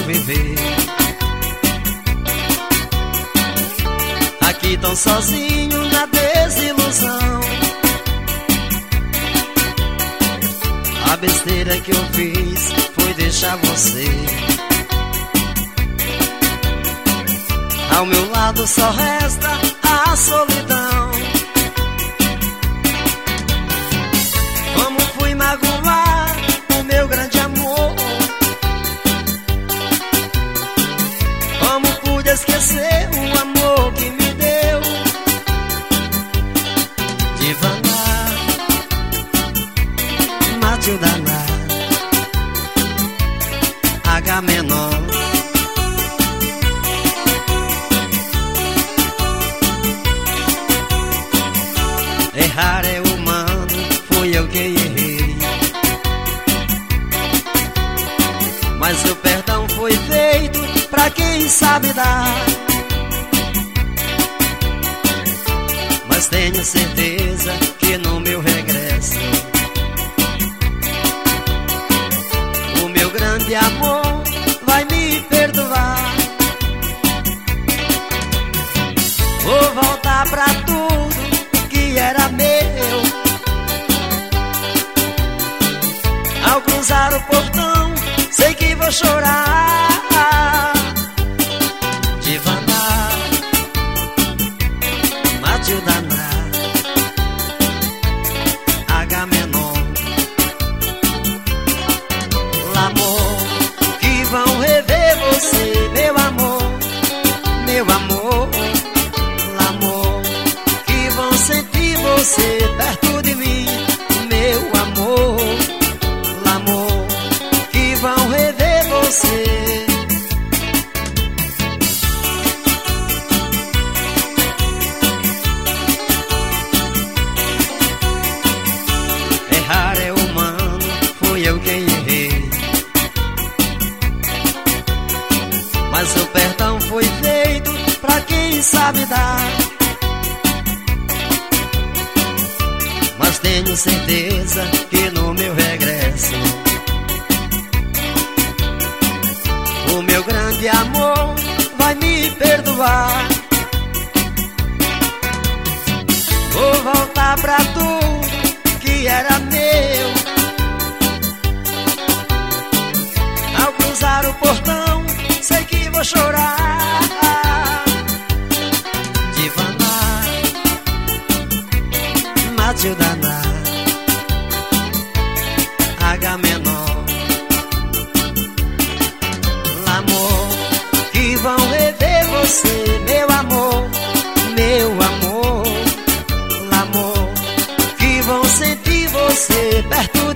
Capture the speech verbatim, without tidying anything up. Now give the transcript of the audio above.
viver. Aqui tão sozinho na desilusão. A besteira que eu fiz foi deixar você. Ao meu lado só resta a solidão. Como fui magoar o meu grande amor? Como pude esquecer o amor que me deu? Devagar, Matilda, H menor. Errar é humano, fui eu que errei. Mas o perdão foi feito pra quem sabe dar. Mas tenho certeza que no meu regresso o meu grande amor vai me perdoar. Vou voltar pra tudo que era meu. Ao cruzar o portão, sei que vou chorar. Devagar, Matilda, H menor. L'amor, que vão rever você, meu amor, meu amor. L'amor, que vão sentir você perto de mim, meu amor. L'amor, que vão rever você. Errar é humano, fui eu quem errei. Mas o perdão foi feito pra quem sabe dar. Mas tenho certeza que no meu regresso o meu grande amor vai me perdoar. Vou voltar pra tudo que era meu. Ao cruzar o portão, sei que vou chorar. Devagar, Matilda, H menor. L'amor, que vão rever você, meu amor, meu amor. L'amor, que vão sentir você perto